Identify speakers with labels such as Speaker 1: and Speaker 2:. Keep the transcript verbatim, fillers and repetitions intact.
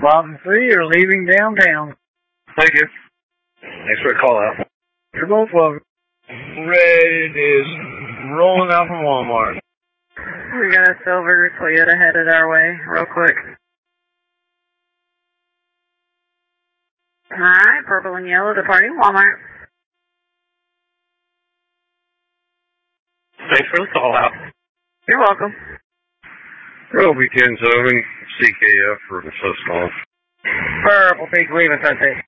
Speaker 1: Bob and three are leaving downtown.
Speaker 2: Thank you. Thanks for the call out.
Speaker 1: You're both welcome.
Speaker 2: Red is rolling out from Walmart.
Speaker 3: We got a silver Toyota headed our way, real quick. Alright, purple and yellow departing Walmart.
Speaker 2: Thanks for the call out.
Speaker 3: You're welcome.
Speaker 2: Roby ten seven, C K F for the Susquehanna.
Speaker 1: Purple, take leave at Sunset.